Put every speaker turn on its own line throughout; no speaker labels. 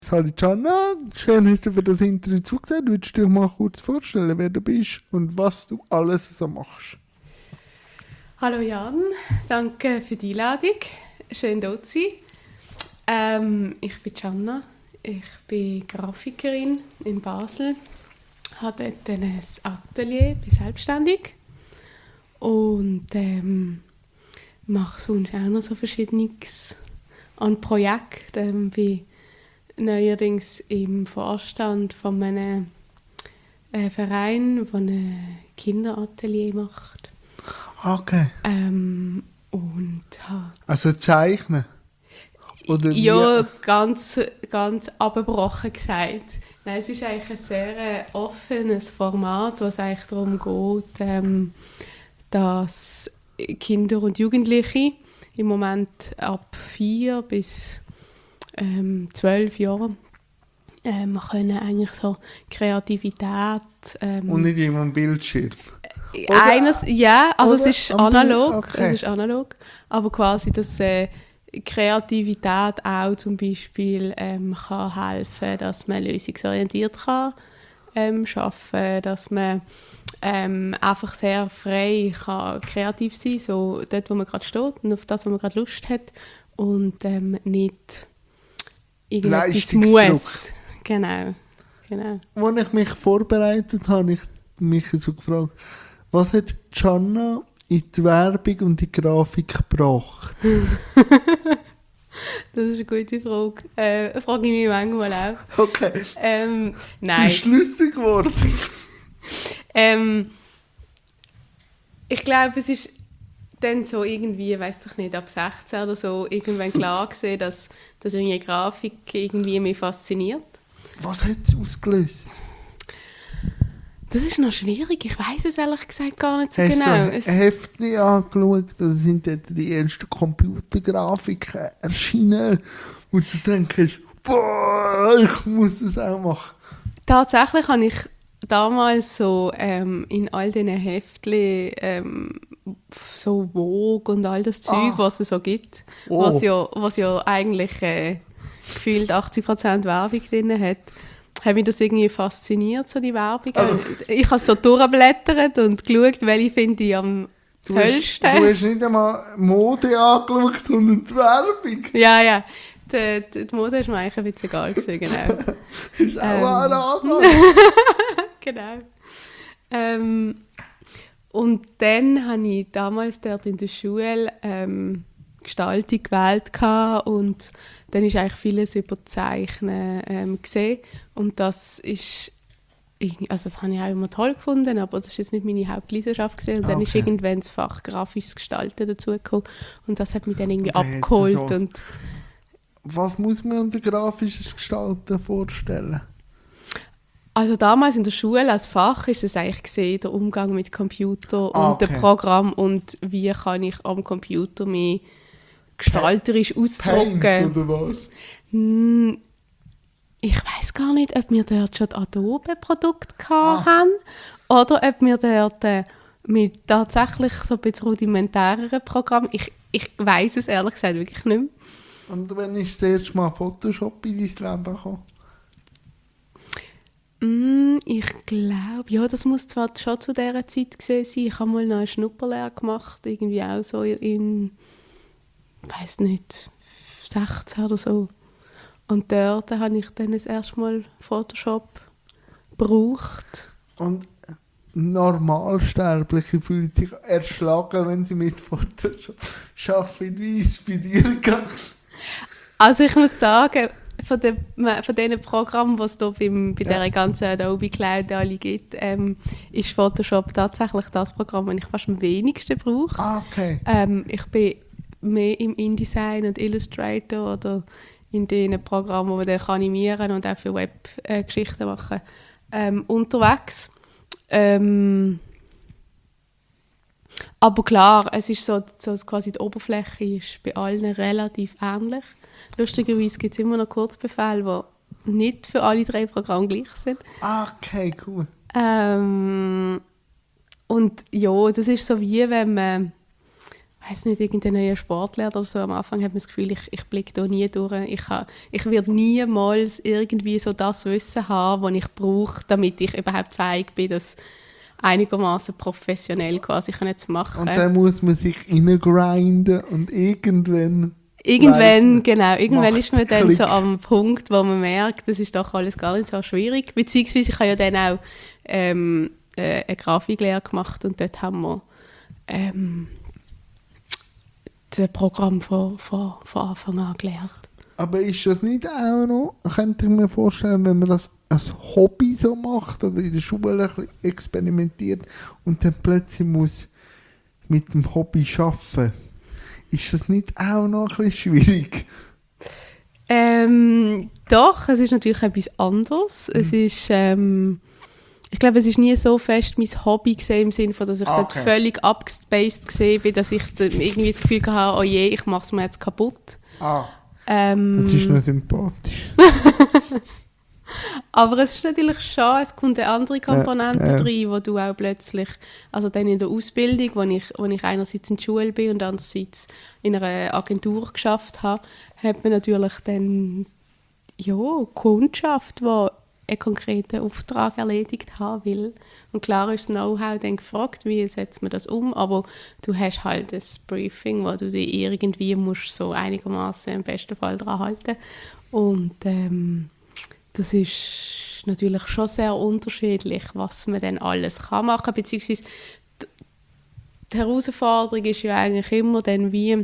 Hallo Gianna, schön hast du für das Interview zugesehen. Würdest du dich mal kurz vorstellen, wer du bist und was du alles so machst?
Hallo Jan, danke für die Einladung. Schön, hier zu sein. Ich bin Gianna, ich bin Grafikerin in Basel, habe dort ein Atelier, bin selbstständig und mache sonst auch noch so Verschiedenes an Projekten. Bin neuerdings im Vorstand von einem Verein, der ein Kinderatelier macht.
Okay.
Und habe
Also zeichnen? Oder
ja, ganz abgebrochen gesagt. Nein, es ist eigentlich ein sehr offenes Format, wo es eigentlich darum geht, dass Kinder und Jugendliche im Moment ab 4 bis 12 Jahren können eigentlich so Kreativität
Und nicht immer am Bildschirm?
ja, also es
oder
ist
am Bild-
analog,
okay.
es ist analog, aber quasi, dass Kreativität auch zum Beispiel kann helfen, dass man lösungsorientiert kann arbeiten, dass man einfach sehr frei kann kreativ sein, so dort, wo man gerade steht und auf das, wo man gerade Lust hat und nicht irgendetwas muss. Genau.
Als ich mich vorbereitet habe, habe ich mich so gefragt, was hat Gianna in die Werbung und die Grafik gebracht?
Das ist eine gute Frage. Frage ich mich manchmal auch.
Okay. Du
Nein.
bist schlüssig geworden.
Ich glaube, es ist dann so irgendwie, weiss ich nicht, ab 16 oder so, irgendwann klar gesehen, dass irgendwie Grafik irgendwie mich fasziniert.
Was hat es ausgelöst?
Das ist noch schwierig, ich weiss es ehrlich gesagt gar nicht so
Hast
genau.
du so Heftchen angeschaut, da sind dort die ersten Computergrafiken erschienen und du denkst, boah, ich muss es auch machen.
Tatsächlich habe ich damals so in all diesen Heftchen so Vogue und all das Zeug, was es so gibt,
Oh.
was ja eigentlich gefühlt 80% Werbung drin hat, hat mich das irgendwie fasziniert, so die Werbung. Ich habe so durchgeblättert und geschaut, welche finde ich am tollsten.
Du hast nicht einmal Mode angeschaut, sondern die Werbung.
Ja. Die Mode ist mir eigentlich ein bisschen egal gewesen, genau.
Ist auch eine Anlage.
Genau. Und dann habe ich damals dort in der Schule Gestaltung gewählt und dann ist eigentlich vieles über Zeichnen gesehen und das ist also das habe ich auch immer toll gefunden, aber das ist jetzt nicht meine Hauptleidenschaft gewesen. Und dann ist irgendwann das Fach grafisches Gestalten dazugekommen und das hat mich dann irgendwie abgeholt.
So.
Und
was muss man unter grafisches Gestalten vorstellen?
also damals in der Schule als Fach ist es eigentlich gesehen, der Umgang mit Computer und dem Programm und wie kann ich am Computer mich gestalterisch ausdrücken.
Paint oder was?
Ich weiss gar nicht, ob wir dort schon Adobe-Produkte hatten oder ob wir dort mit tatsächlich so ein bisschen rudimentäreren Programmen. Ich weiss es ehrlich gesagt wirklich nicht mehr.
Und wann ist das erste Mal Photoshop in dein Leben gekommen?
Ich glaube, ja, das muss zwar schon zu dieser Zeit gewesen sein. Ich habe mal noch eine Schnupperlehre gemacht, irgendwie auch so in, weiss nicht, 16 oder so. Und dort habe ich dann das erste Mal Photoshop gebraucht.
Und Normalsterbliche fühlen sich erschlagen, wenn sie mit Photoshop arbeiten. Wie ist es bei dir gegangen?
Also ich muss sagen, von diesen Programmen, die es hier bei dieser ganzen Adobe Cloud alle gibt, ist Photoshop tatsächlich das Programm, das ich fast am wenigsten brauche.
Okay.
Ich bin mehr im InDesign und Illustrator oder in den Programmen, wo man dann animieren und auch für Webgeschichten machen unterwegs. Aber klar, es ist so quasi die Oberfläche ist bei allen relativ ähnlich. Lustigerweise gibt es immer noch Kurzbefehle, die nicht für alle 3 Programme gleich sind.
Okay, cool.
Und ja, das ist so wie wenn man weiß nicht, irgendein neuer Sportlehrer oder so, am Anfang hat man das Gefühl, ich blicke da nie durch. Ich werde niemals irgendwie so das Wissen haben, das ich brauche, damit ich überhaupt fähig bin, das einigermaßen professionell quasi zu machen.
Und dann muss man sich reingrinden und irgendwann
Irgendwann ist man dann
Klick.
so am Punkt, wo man merkt, das ist doch alles gar nicht so schwierig. Beziehungsweise ich habe ja dann auch eine Grafiklehre gemacht und dort haben wir das Programm von Anfang an gelernt.
Aber ist das nicht auch noch, könnte ich mir vorstellen, wenn man das als Hobby so macht oder in der Schule ein bisschen experimentiert und dann plötzlich muss mit dem Hobby arbeiten, ist das nicht auch noch ein bisschen schwierig?
Doch, es ist natürlich etwas anderes. Es ist, ich glaube, es ist nie so fest mein Hobby gesehen, im Sinne von, dass ich dort völlig abgespaced gesehen bin, dass ich irgendwie das Gefühl hatte, oh je, ich mache es mir jetzt kaputt.
Das ist noch sympathisch.
Aber es ist natürlich schon, es kommt eine andere Komponente rein, wo du auch plötzlich, also dann in der Ausbildung, wo ich einerseits in der Schule bin und andererseits in einer Agentur geschafft habe, hat man natürlich dann Kundschaft, die einen konkreten Auftrag erledigt haben will. Und klar ist das Know-how dann gefragt, wie setzt man das um, aber du hast halt ein Briefing, wo du dich irgendwie musst so einigermaßen im besten Fall daran halten. Und das ist natürlich schon sehr unterschiedlich, was man dann alles machen kann, beziehungsweise die Herausforderung ist ja eigentlich immer dann wie,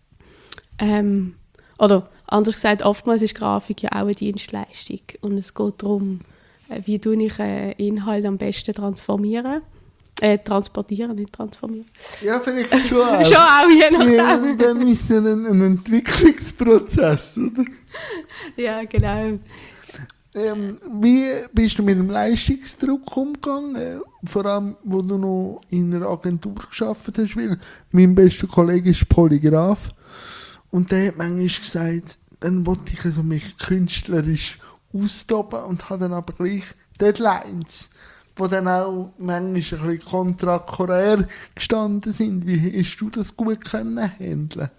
oder anders gesagt, oftmals ist Grafik ja auch eine Dienstleistung und es geht darum, wie tue ich einen Inhalt am besten transportieren, nicht transformieren.
Ja, vielleicht schon auch.
Schon auch, je nachdem.
Ja, dann ist es ein Entwicklungsprozess, oder?
Ja, genau.
Wie bist du mit dem Leistungsdruck umgegangen? Vor allem, wo du noch in einer Agentur gearbeitet hast, weil mein bester Kollege ist Polygraph. Und der hat manchmal gesagt, dann wollte ich also mich künstlerisch austoben und habe dann aber gleich Deadlines, die dann auch manchmal ein bisschen kontrakorär gestanden sind. Wie hast du das gut handeln?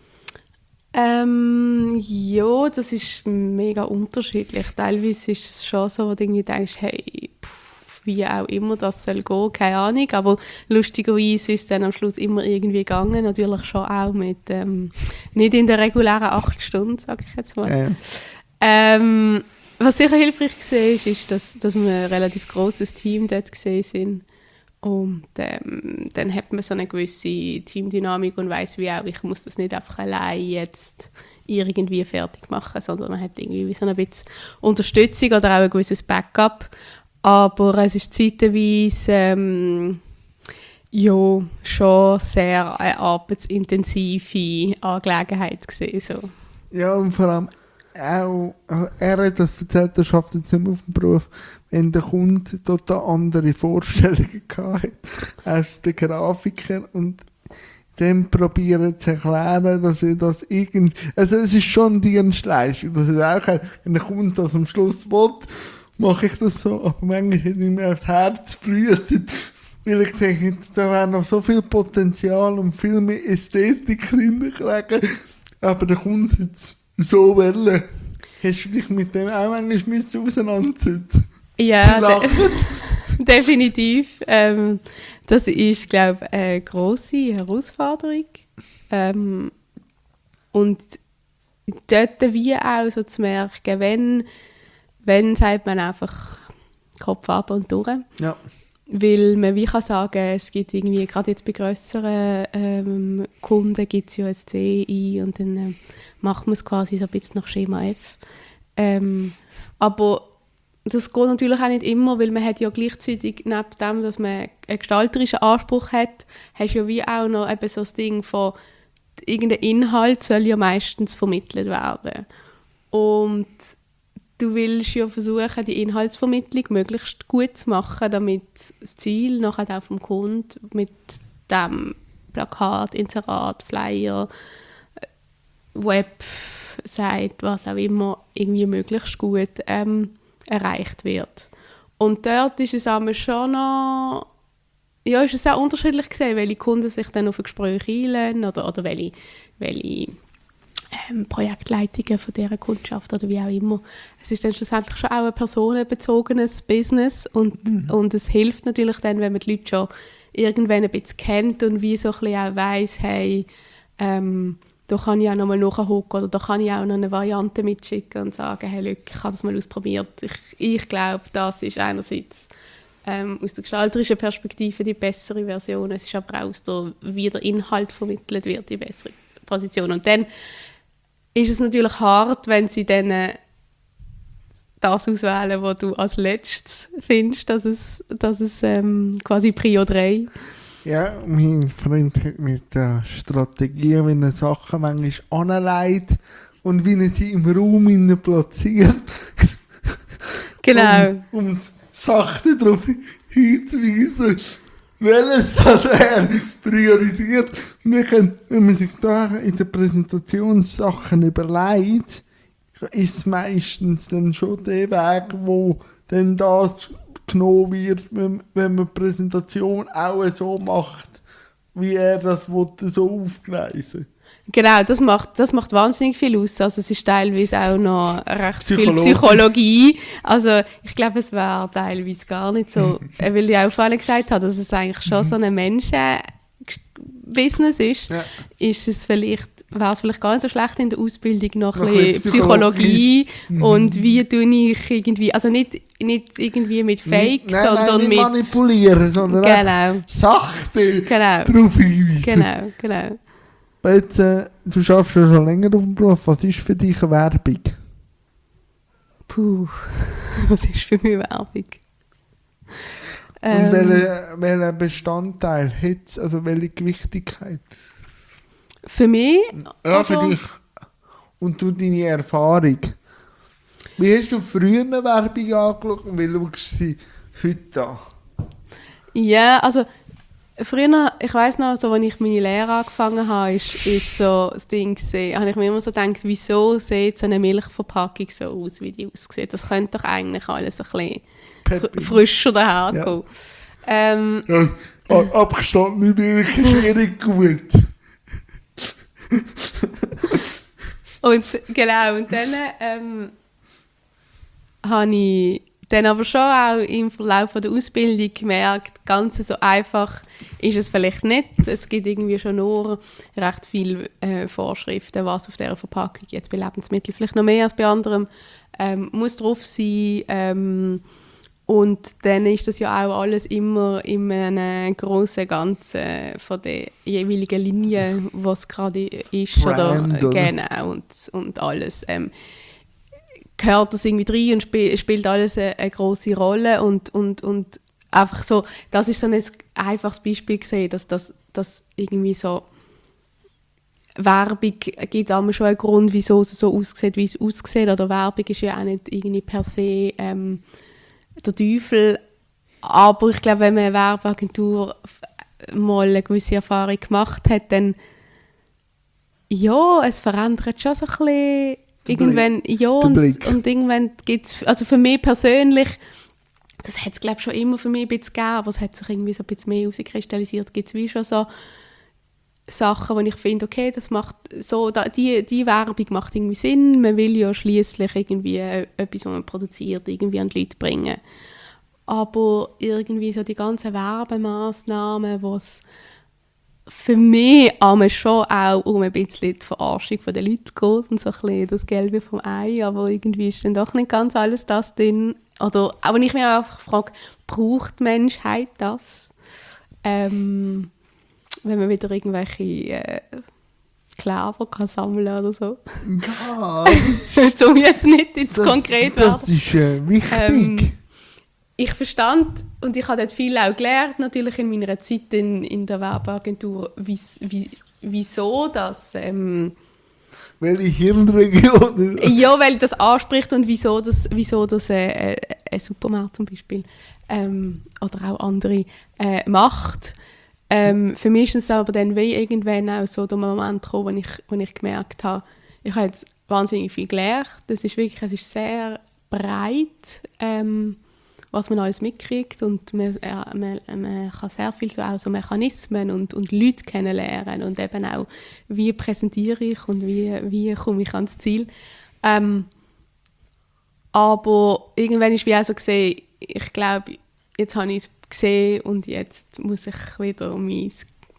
Ja, das ist mega unterschiedlich. Teilweise ist es schon so, wo du irgendwie denkst, hey, wie auch immer das soll gehen, keine Ahnung. Aber lustigerweise ist es dann am Schluss immer irgendwie gegangen. Natürlich schon auch mit, nicht in der regulären 8 Stunden, sage ich jetzt mal. Was sicher hilfreich war, ist, dass wir ein relativ grosses Team dort gesehen sind. Und dann hat man so eine gewisse Teamdynamik und weiss, wie auch, ich muss das nicht einfach allein jetzt irgendwie fertig machen, sondern man hat irgendwie wie so ein bisschen Unterstützung oder auch ein gewisses Backup. Aber es ist zeitweise schon sehr eine arbeitsintensive Angelegenheit gewesen, so.
Ja, und vor allem auch, er hat das erzählt, er schafft jetzt nicht mehr auf dem Beruf, wenn der Kunde total andere Vorstellungen hatte als der Grafiker und dem probieren zu erklären, dass er das also es ist schon eine Dienstleistung, dass er auch, wenn der Kunde das am Schluss will, mache ich das so, aber manchmal hat mir aufs Herz blutet, weil ich gesagt habe, da wäre noch so viel Potenzial und viel mehr Ästhetik drin gelegen, aber der Kunde hat es so wollen. Hast du dich mit dem auch manchmal auseinandersetzen?
Ja, definitiv. Das ist, glaube ich, eine grosse Herausforderung. Und dort wie auch so zu merken, wenn sagt man einfach Kopf ab und durch.
Ja.
Weil man wie kann sagen, es gibt irgendwie, gerade jetzt bei grösseren Kunden gibt es ja ein CI und dann macht man es quasi so ein bisschen nach Schema F. Aber das geht natürlich auch nicht immer, weil man hat ja gleichzeitig, neben dem, dass man einen gestalterischen Anspruch hat, hast du ja wie auch noch eben so das Ding von, irgendein Inhalt soll ja meistens vermittelt werden. Und du willst ja versuchen, die Inhaltsvermittlung möglichst gut zu machen, damit das Ziel nachher auch vom Kunden mit dem Plakat, Inserat, Flyer, Website, was auch immer, irgendwie möglichst gut erreicht wird. Und dort ist es aber schon noch ja, ist es sehr unterschiedlich gesehen, welche Kunden sich dann auf ein Gespräch einladen oder welche Projektleitungen von dieser Kundschaft oder wie auch immer. Es ist dann schlussendlich schon auch ein personenbezogenes Business und es hilft natürlich dann, wenn man die Leute schon irgendwann ein bisschen kennt und wie so ein bisschen auch weiss, hey, da kann ich auch noch mal nachhocken oder da kann ich auch noch eine Variante mitschicken und sagen, hey, Leute, ich habe das mal ausprobiert. Ich glaube, das ist einerseits aus der gestalterischen Perspektive die bessere Version, es ist aber auch wie der Inhalt vermittelt wird, die bessere Position. Und dann ist es natürlich hart, wenn sie dann das auswählen, was du als letztes findest, dass es quasi Prio 3.
Ja, mein Freund hat mit der Strategie, wie er Sachen manchmal anlegt und wie er sie im Raum platziert.
Genau.
Um sachte darauf hinzuweisen, welches das er priorisiert. Wir können, wenn man sich da in den Präsentationssachen überlegt, ist es meistens dann schon der Weg, wo dann das genommen wird, wenn man die Präsentation auch so macht, wie er das so aufgleisen.
Genau, das macht wahnsinnig viel aus. Also es ist teilweise auch noch recht viel Psychologie. Also ich glaube, es wäre teilweise gar nicht so, weil ich auch vorhin gesagt habe, dass es eigentlich schon so ein Menschen-Business ist,
Ja.
Wäre es vielleicht gar nicht so schlecht in der Ausbildung noch ein bisschen Psychologie und wie tue ich irgendwie, also nicht irgendwie mit Fakes, sondern
nicht
mit
manipulieren, sondern
genau.
sachte
Genau.
darauf hinweisen.
Genau.
Jetzt, du schaffst ja schon länger auf dem Beruf. Was ist für dich eine Werbung?
Puh, was ist für mich Werbung?
Und welcher Bestandteil hat es, also welche Gewichtigkeit?
Für mich?
Ja, für dich. Und du deine Erfahrung. Wie hast du früher eine Werbung angeschaut und wie schaust du sie heute an?
Ja, also früher, ich weiss noch, so, als ich meine Lehre angefangen habe, ist so das Ding gewesen, habe ich mir immer so gedacht, wieso sieht so eine Milchverpackung so aus, wie die aussieht? Das könnte doch eigentlich alles ein bisschen frischer daherkommen.
Ja. Abgestandene Milch ist eh nicht gut.
Und dann habe ich dann aber schon auch im Verlauf der Ausbildung gemerkt, ganz so einfach ist es vielleicht nicht. Es gibt irgendwie schon nur recht viele Vorschriften, was auf dieser Verpackung, jetzt bei Lebensmitteln vielleicht noch mehr als bei anderen, muss drauf sein. Und dann ist das ja auch alles immer in einem grossen Ganzen von der jeweiligen Linie, was gerade ist.
Brand,
oder genau, und alles. Gehört das irgendwie rein und spielt alles eine grosse Rolle. Und einfach so, das ist so ein einfaches Beispiel gesehen, dass irgendwie so Werbung gibt auch schon einen Grund, wieso es so aussieht, wie es aussieht. Oder Werbung ist ja auch nicht irgendwie per se der Teufel. Aber ich glaube, wenn man eine Werbeagentur mal eine gewisse Erfahrung gemacht hat, dann ja, es verändert schon so ein bisschen irgendwann, ja, und irgendwann gibt es, also für mich persönlich, das hat es glaube ich schon immer für mich ein bisschen gegeben, aber es hat sich irgendwie so ein bisschen mehr herauskristallisiert, gibt es wie schon so Sachen, wo ich finde, okay, das macht so, die Werbung macht irgendwie Sinn, man will ja schliesslich irgendwie etwas, was man produziert, irgendwie an die Leute bringen. Aber irgendwie so die ganzen Werbemaßnahmen, was für mich schon auch um ein bisschen die Verarschung der Leute geht und so ein bisschen das Gelbe vom Ei, aber irgendwie ist dann doch nicht ganz alles das drin. Oder, aber ich mich auch frage, braucht die Menschheit das? Wenn man wieder irgendwelche Kleber kann sammeln oder so.
Ja,
um jetzt nicht ins Konkret werden.
Das ist wichtig.
Ich verstand und ich habe dort viel auch gelernt, natürlich in meiner Zeit in der Werbeagentur, wieso das...
welche Hirnregion?
Ja, weil das anspricht und wieso das ein Supermarkt zum Beispiel oder auch andere macht. Für mich ist es aber dann wie irgendwann auch so der Moment gekommen, wo ich gemerkt habe, ich habe jetzt wahnsinnig viel gelernt. Es ist sehr breit was man alles mitkriegt und man kann sehr viel auch so Mechanismen und Leute kennenlernen und eben auch, wie präsentiere ich und wie komme ich ans Ziel. Aber irgendwann ist wie auch so gesehen, ich glaube, jetzt habe ich es gesehen und jetzt muss ich wieder meinen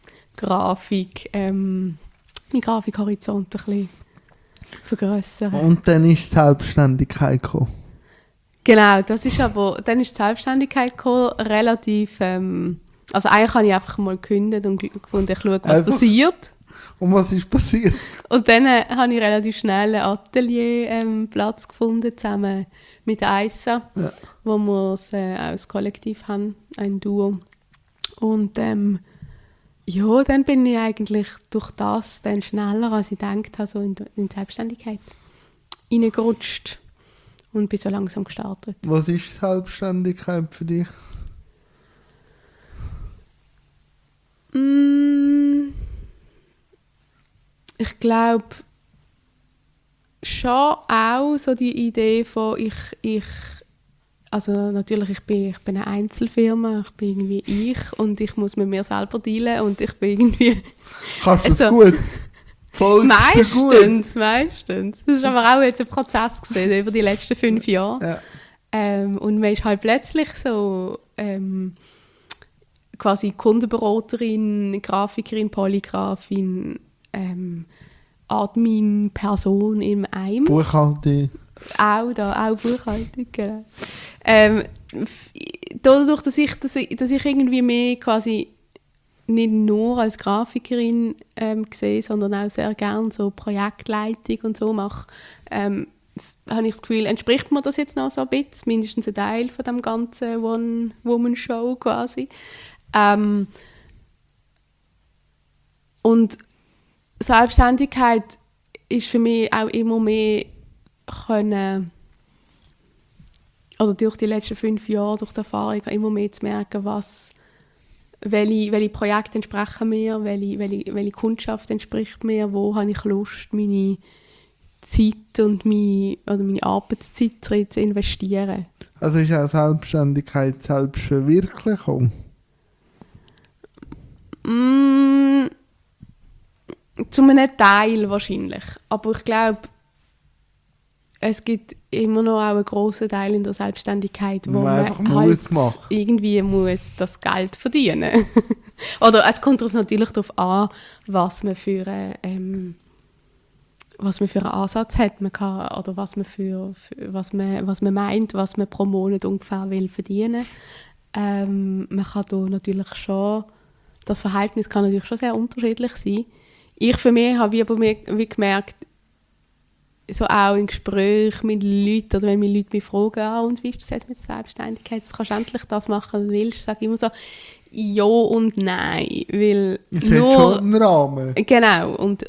Grafikhorizont ein bisschen vergrössern.
Und dann ist die Selbstständigkeit gekommen.
Genau, dann ist die Selbstständigkeit gekommen, relativ, also eigentlich habe ich einfach mal gekündigt und gefunden, ich schaue, was passiert.
Und was ist passiert?
Und dann habe ich relativ schnell einen Atelierplatz gefunden, zusammen mit Aissa, wo wir auch ein Kollektiv haben, ein Duo. Und ja, dann bin ich eigentlich durch das dann schneller, als ich gedacht habe, so in die Selbstständigkeit reingerutscht und bin so langsam gestartet.
Was ist Selbstständigkeit für dich?
Ich glaube schon auch so die Idee von also natürlich, ich bin eine Einzelfirma, ich bin irgendwie ich und ich muss mit mir selber dealen und ich bin irgendwie...
Kannst du das gut?
Meistens. Das ist aber auch jetzt ein Prozess gewesen, über die letzten 5 Jahre. Ja. Und man ist halt plötzlich so quasi Kundenberaterin, Grafikerin, Polygrafin, Admin, Person in einem.
Buchhaltung.
Auch Buchhaltung, genau. Dadurch, dass ich irgendwie mehr quasi nicht nur als Grafikerin sehe, sondern auch sehr gerne so Projektleitung und so mache, habe ich das Gefühl, entspricht mir das jetzt noch so ein bisschen, mindestens ein Teil von dem ganzen One-Woman-Show quasi. Und Selbstständigkeit ist für mich auch immer mehr können, oder durch die letzten 5 Jahre, durch die Erfahrung, immer mehr zu merken, welche Projekte entsprechen mir, welche Kundschaft entspricht mir, wo habe ich Lust, meine Zeit und meine Arbeitszeit zu investieren.
Also ist auch Selbstständigkeit Selbstverwirklichung?
Zu einem Teil wahrscheinlich. Aber ich glaube, es gibt immer noch auch einen grossen Teil in der Selbstständigkeit, wo man halt irgendwie muss das Geld verdienen. Oder es kommt natürlich darauf an, was man für einen Ansatz hat. Man kann, oder was man meint, was man pro Monat ungefähr will verdienen. Man kann da natürlich schon, das Verhältnis kann natürlich schon sehr unterschiedlich sein. Ich für mich habe wie gemerkt, so auch in Gesprächen mit Leuten, oder wenn mich Leute mich fragen, und wie ist das jetzt mit der Selbstständigkeit, kannst du endlich das machen, was du willst, sage ich immer so, ja und nein, weil
es hat schon einen Rahmen.
Genau, und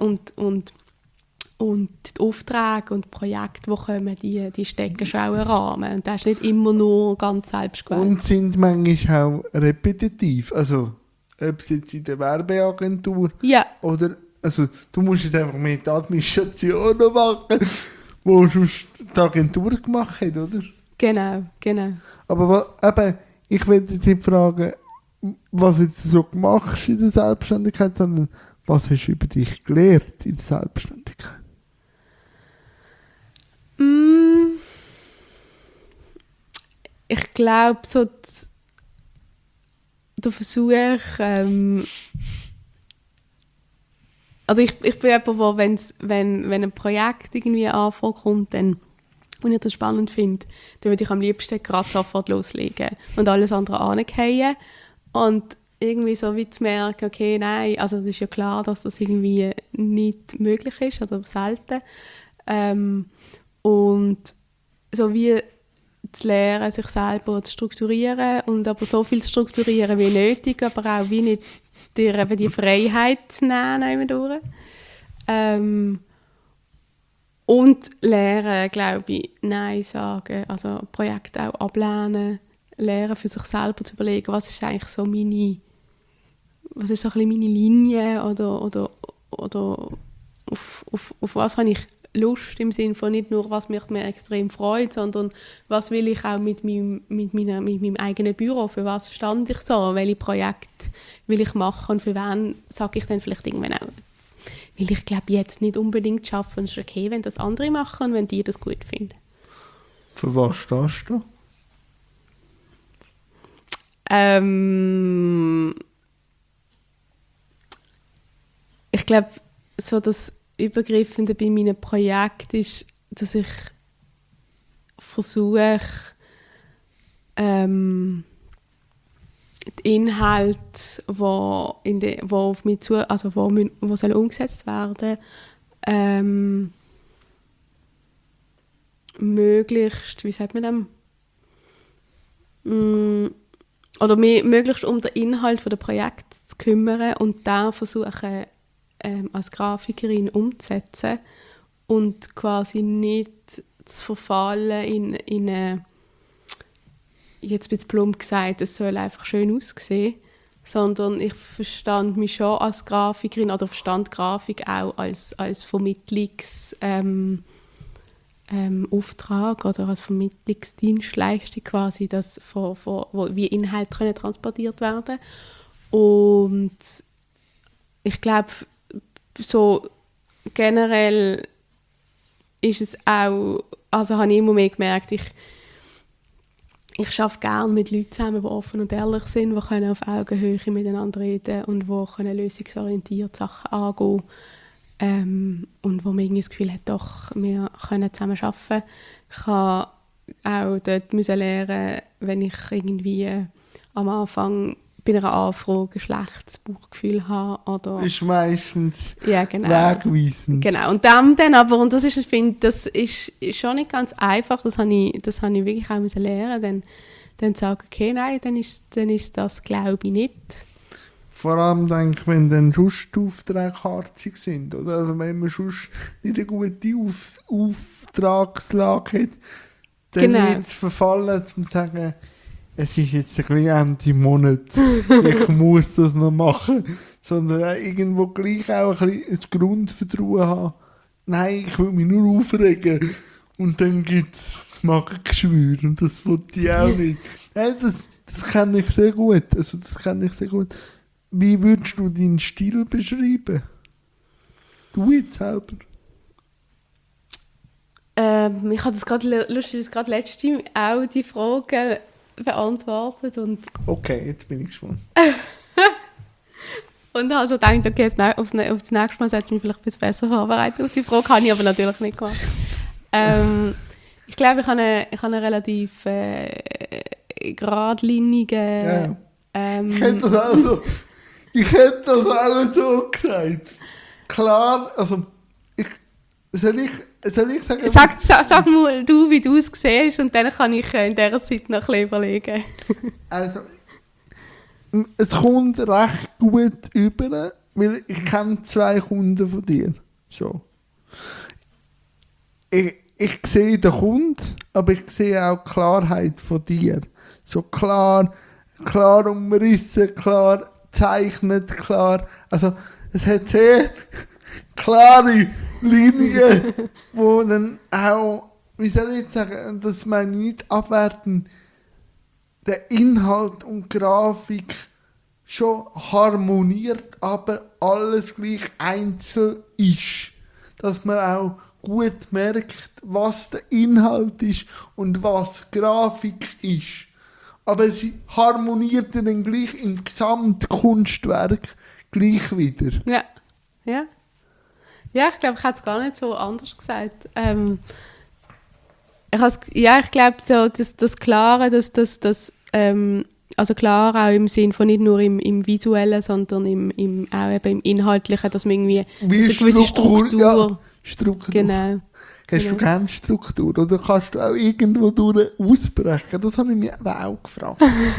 die Aufträge und die Projekte, die kommen, die stecken schon auch einen Rahmen, und das ist nicht immer nur ganz selbst gewählt.
Und sind manchmal auch repetitiv, also ob es jetzt in der Werbeagentur oder... Also, du musst jetzt einfach mehr die Administration noch machen, die sonst die Agentur gemacht hat, oder?
Genau.
Aber eben, ich will jetzt nicht fragen, was du jetzt so machst in der Selbstständigkeit, sondern was hast du über dich gelernt in der Selbstständigkeit?
Ich glaube, so der Versuch, also ich bin jemand, wo wenn ein Projekt irgendwie ankommt, dann, und ich das spannend finde, dann würde ich am liebsten gerade sofort loslegen und alles andere angehen. Und irgendwie so wie zu merken, okay, nein, also das ist ja klar, dass das irgendwie nicht möglich ist oder selten. Und so wie zu lernen, sich selber zu strukturieren und aber so viel zu strukturieren wie nötig, aber auch wie nicht dir eben die Freiheit zu nehmen durch. Und lernen, glaube ich, Nein sagen, also Projekte auch ablehnen, lernen für sich selber zu überlegen, was ist eigentlich so meine Linie oder auf was habe ich Lust im Sinne von nicht nur, was mich mir extrem freut, sondern was will ich auch mit meinem eigenen Büro, für was stand ich so, welche Projekte will ich machen und für wen sage ich dann vielleicht irgendwann auch. Weil ich glaube, jetzt nicht unbedingt schaffen, es ist okay, wenn das andere machen und wenn die das gut finden.
Für was stehst du?
Ich glaube, so das Übergreifende bei meinen Projekten ist, dass ich versuche, die Inhalte, die auf mich zu, also wo sollen umgesetzt werden, möglichst, wie sagt man das? Oder mich möglichst um den Inhalt des Projekts zu kümmern und da versuchen, als Grafikerin umzusetzen und quasi nicht zu verfallen in eine, jetzt ein bisschen plump gesagt, es soll einfach schön aussehen, sondern ich verstand mich schon als Grafikerin oder verstand Grafik auch als Auftrag oder als Vermittlungsdienstleistung quasi, dass wo wie Inhalte können transportiert werden. Und ich glaube, so generell ist es auch, also habe ich immer mehr gemerkt, ich arbeite gerne mit Leuten zusammen, die offen und ehrlich sind, die können auf Augenhöhe miteinander reden und die können lösungsorientiert Sachen angehen. Und wo man irgendwie das Gefühl hat, doch, wir können zusammen arbeiten. Ich habe auch dort lernen, wenn ich irgendwie am Anfang bei einer Anfrage ein schlechtes Bauchgefühl habe. Oder
Ist meistens
ja, genau.
wegweisend.
Genau, und dann aber, und das ist, ich finde, das ist schon nicht ganz einfach, das habe ich wirklich auch lernen, dann sagen, okay, nein, dann ist das, glaube ich, nicht.
Vor allem denke ich, wenn dann sonst die Aufträge harzig sind, oder? Also wenn man sonst nicht eine gute Auftragslage hat, dann nicht zu verfallen, zu sagen, es ist jetzt ein bisschen Ende Monat, ich muss das noch machen, sondern auch irgendwo gleich auch ein bisschen ein Grundvertrauen haben. Nein, ich will mich nur aufregen. Und dann gibt es das Magengeschwür und das wollte ich auch nicht. Nein, das kenne ich sehr gut. Also das kenne ich sehr gut. Wie würdest du deinen Stil beschreiben? Du jetzt selber.
Ich habe das gerade letztes Mal auch die Frage beantwortet. Und
okay, jetzt bin ich gespannt.
und also gedacht, okay, auf das nächste Mal sollte ich mich vielleicht ein bisschen besser vorbereiten. Auf die Frage habe ich aber natürlich nicht gemacht. Ich glaube, ich habe eine relativ geradlinige...
Ich hätte das auch so gesagt. Klar, also... Soll ich sagen...
Sag mal du, wie du es siehst, und dann kann ich in dieser Zeit noch ein bisschen überlegen.
Also... Es kommt recht gut über, weil ich kenne 2 Kunden von dir. So. Ich sehe den Kunden, aber ich sehe auch die Klarheit von dir. So klar umrissen, klar gezeichnet, klar. Also es hat sehr klare Linien, wo dann auch, wie soll ich jetzt sagen, das meine ich nicht abwerten, der Inhalt und Grafik schon harmoniert, aber alles gleich einzeln ist. Dass man auch gut merkt, was der Inhalt ist und was Grafik ist. Aber sie harmoniert dann gleich im Gesamtkunstwerk gleich wieder.
Ja. Ja, ich glaube, ich hätte es gar nicht so anders gesagt. Ich glaube, so das Klare, also klar auch im Sinn von nicht nur im Visuellen, sondern auch eben im Inhaltlichen, dass man irgendwie eine gewisse Struktur...
Ja, Struktur.
Genau.
Hast du keine Struktur? Oder kannst du auch irgendwo durch ausbrechen? Das habe ich mich aber auch gefragt.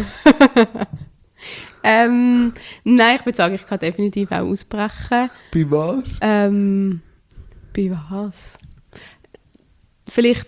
Nein, ich würde sagen, ich kann definitiv auch ausbrechen.
Bei was?
Bei was? Vielleicht...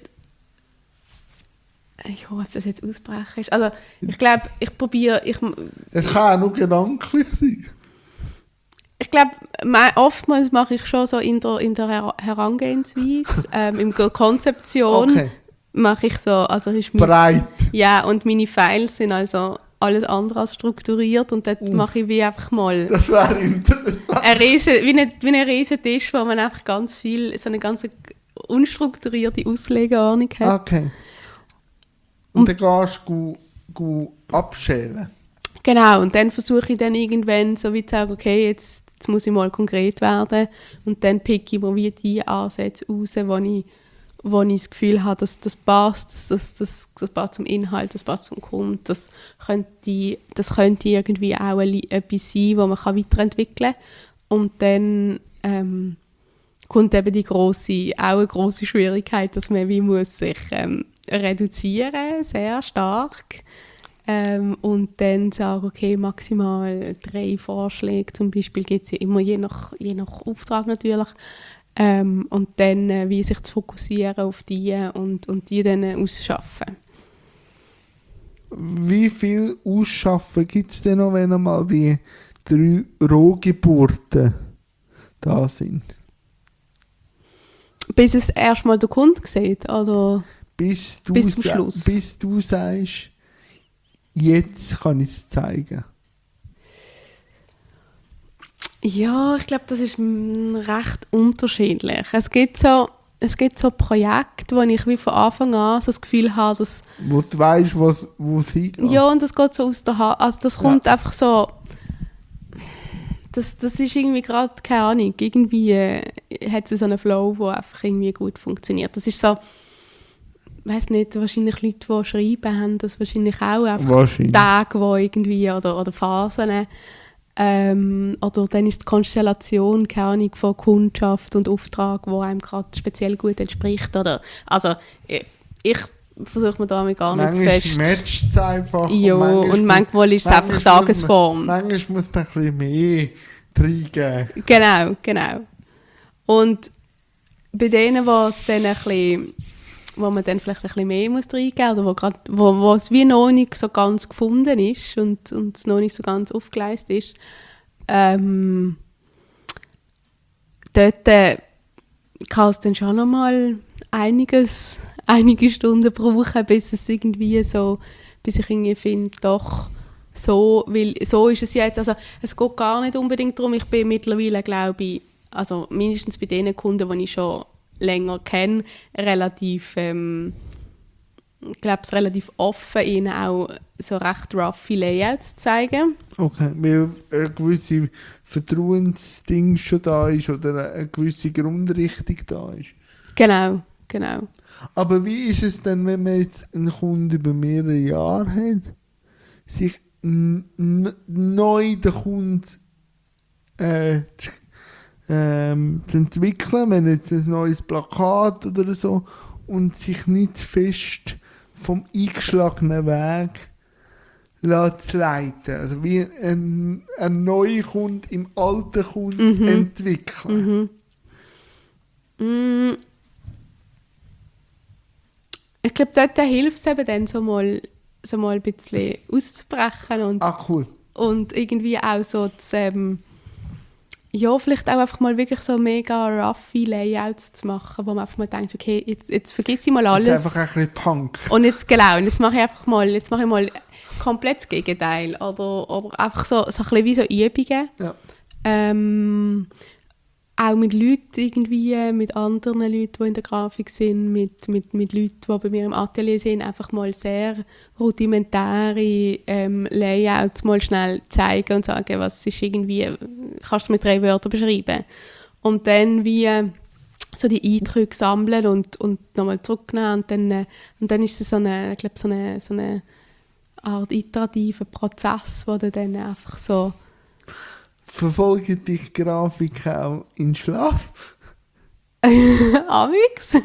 Ich hoffe, ob das jetzt ausbrechen ist. Also, ich glaube, ich probiere...
Es kann auch nur gedanklich sein.
Ich glaube, oftmals mache ich schon so in der Herangehensweise, in der Konzeption
Okay.
mache ich so, also ist
Breit.
Ja, und meine Files sind also alles andere als strukturiert und dort mache ich wie einfach mal
Das wäre interessant.
wie ein riesen Tisch, wo man einfach ganz viel, so eine ganz unstrukturierte Auslegeordnung hat.
Okay. Und dann gehst du abschälen.
Genau, und dann versuche ich dann irgendwann so wie zu sagen, okay, jetzt muss ich mal konkret werden und dann picke ich mir wie die Ansätze raus, wo ich das Gefühl habe, dass das passt, das passt zum Inhalt, das passt zum Kunden, das könnte irgendwie auch etwas sein, das man weiterentwickeln kann. Und dann kommt eben eine grosse Schwierigkeit, dass man wie muss sich reduzieren, sehr stark. Und dann sagen, okay, maximal 3 Vorschläge zum Beispiel gibt es ja immer, je nach Auftrag natürlich. Und dann wie sich zu fokussieren auf die und die dann ausschaffen.
Wie viel Ausschaffen gibt es denn noch, wenn einmal die 3 Rohgeburten da sind?
Bis es erstmal der Kunde sieht, oder
Bis zum
Schluss?
Bis du sagst, jetzt kann ich es zeigen.
Ja, ich glaube, das ist recht unterschiedlich. Es gibt so Projekte, wo ich wie von Anfang an so das Gefühl habe, dass...
Wo du weißt, wo es hingeht.
Ja, und das geht so aus der Hand. Also das kommt einfach so... Das ist irgendwie gerade, keine Ahnung, irgendwie hat es so einen Flow, der einfach irgendwie gut funktioniert. Das ist so... Ich weiss nicht, wahrscheinlich Leute, die schreiben, haben das wahrscheinlich auch einfach Tage, wo irgendwie, oder Phasen. Oder dann ist die Konstellation, keine Ahnung, von Kundschaft und Auftrag, wo einem gerade speziell gut entspricht. Oder, also ich versuche mir damit gar nicht zu fest.
Manchmal matcht es einfach.
Ja, und manchmal ist es einfach Tagesform.
Manchmal muss man ein bisschen mehr reingeben.
Genau. Und bei denen, wo man dann vielleicht ein bisschen mehr muss reingeben muss, oder wo es wie noch nicht so ganz gefunden ist und es noch nicht so ganz aufgeleistet ist, dort kann es dann schon noch mal einige Stunden brauchen, bis ich irgendwie finde, doch, so ist es jetzt. Also es geht gar nicht unbedingt darum, ich bin mittlerweile, glaube ich, also mindestens bei den Kunden, die ich schon länger kenne, relativ offen, ihnen auch so recht roughe Layouts zu zeigen.
Okay, weil ein gewisses Vertrauensding schon da ist oder eine gewisse Grundrichtung da ist.
Genau.
Aber wie ist es denn, wenn man jetzt einen Kunden über mehrere Jahre hat, sich neu den Kunden zu entwickeln, wenn jetzt ein neues Plakat oder so, und sich nicht zu fest vom eingeschlagenen Weg zu leiten. Also wie ein neuer Kunde im alten Kunden zu entwickeln.
Ich glaube, dort hilft es eben dann so mal ein bisschen auszubrechen
Cool.
und irgendwie auch so vielleicht auch einfach mal wirklich so mega roughe Layouts zu machen, wo man einfach mal denkt, okay, jetzt vergiss ich mal alles.
Jetzt einfach ein bisschen Punk.
Und jetzt mache ich mal komplett das Gegenteil. Oder einfach so ein bisschen wie so Übungen.
Ja.
Auch mit Leuten irgendwie, mit anderen Leuten, die in der Grafik sind, mit Leuten, die bei mir im Atelier sind, einfach mal sehr rudimentäre Layouts mal schnell zeigen und sagen, was ist irgendwie, kannst du es mit 3 Wörtern beschreiben. Und dann wie so die Eindrücke sammeln und nochmal zurücknehmen und dann ist es so eine Art iterativer Prozess, wo du dann einfach so...
Verfolgen dich Grafik auch in Schlaf?
Amix?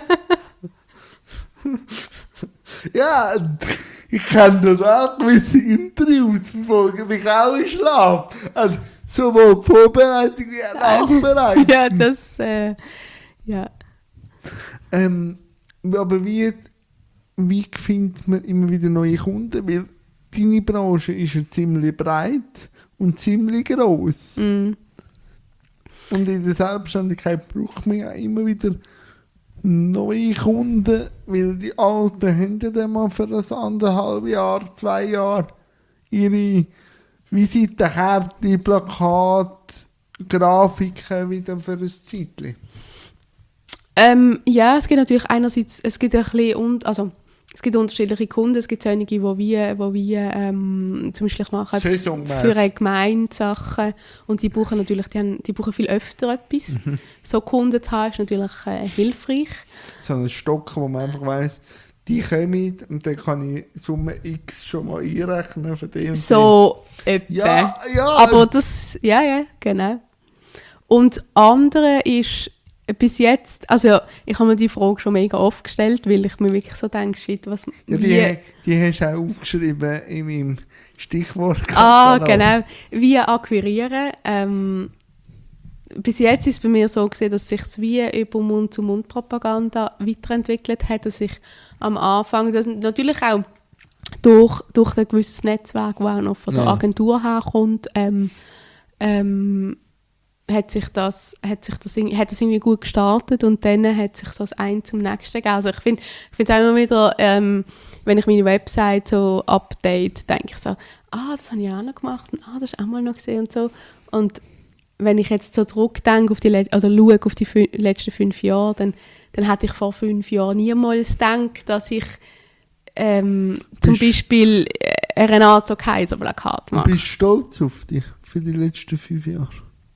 Ja, ich kenne das auch, gewisse Interviews verfolgen mich auch in Schlaf. Also, sowohl die Vorbereitung wie die Nachbereitung.
Ja, das, ja.
Aber wie findet man immer wieder neue Kunden? Weil deine Branche ist ja ziemlich breit und ziemlich gross. Und in der Selbstständigkeit braucht man ja immer wieder neue Kunden, weil die Alten haben ja dann mal für ein 1,5 Jahr, 2 Jahre ihre Visitenkarte, Plakate, Grafiken wieder für ein Zeitchen.
Ja, es gibt natürlich einerseits, es gibt ein bisschen, es gibt unterschiedliche Kunden, es gibt solche, die zum Beispiel machen für eine Gemeinde Sachen und die brauchen natürlich, die brauchen viel öfter etwas. So Kunden zu haben ist natürlich hilfreich.
So ein Stock, wo man einfach weiss, die kommen und dann kann ich Summe X schon mal einrechnen für den und
so etwa.
Ja.
Aber das, ja, genau. Und das andere ist, bis jetzt, also ich habe mir die Frage schon mega oft gestellt, weil ich mir wirklich so denke, shit, was...
Ja, die hast du auch aufgeschrieben in meinem Stichwort.
Genau. Wie akquirieren. Bis jetzt ist es bei mir so gewesen, dass sich das wie über Mund-zu-Mund-Propaganda weiterentwickelt hat, dass ich am Anfang, das natürlich auch durch ein gewisses Netzwerk, das auch noch von der Agentur herkommt, hat das irgendwie gut gestartet und dann hat sich so das eine zum nächsten gegeben. Also ich finde es auch immer wieder, wenn ich meine Website so update, denke ich so, das habe ich auch noch gemacht und das hast du auch mal noch gesehen und so. Und wenn ich jetzt so zurückdenke schaue auf die letzten 5 Jahre, dann hätte ich vor 5 Jahren niemals gedacht, dass ich zum Beispiel Renato Kaiser Plakat mache.
Du bist stolz auf dich für die letzten 5 Jahre?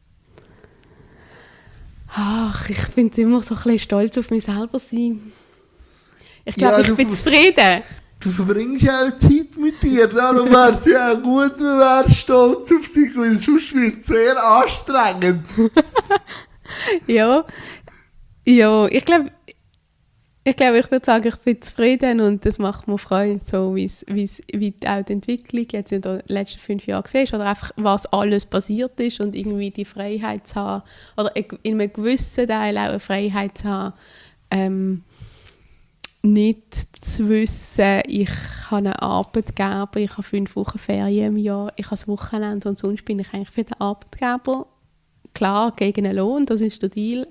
Ach, ich finde es immer so ein bisschen stolz auf mich selber sein. Ich glaube, ich bin zufrieden.
Du verbringst ja auch Zeit mit dir. Darum wäre es ja auch gut, wenn du stolz auf dich, weil sonst wird es sehr anstrengend.
Ja, ich glaube, ich würde sagen, ich bin zufrieden und das macht mir Freude, so wie auch die Entwicklung jetzt in den letzten 5 Jahren war oder einfach, was alles passiert ist und irgendwie die Freiheit zu haben oder in einem gewissen Teil auch eine Freiheit zu haben, nicht zu wissen, ich habe einen Arbeitgeber, ich habe 5 Wochen Ferien im Jahr, ich habe das Wochenende und sonst bin ich eigentlich für den Arbeitgeber, klar, gegen einen Lohn, das ist der Deal,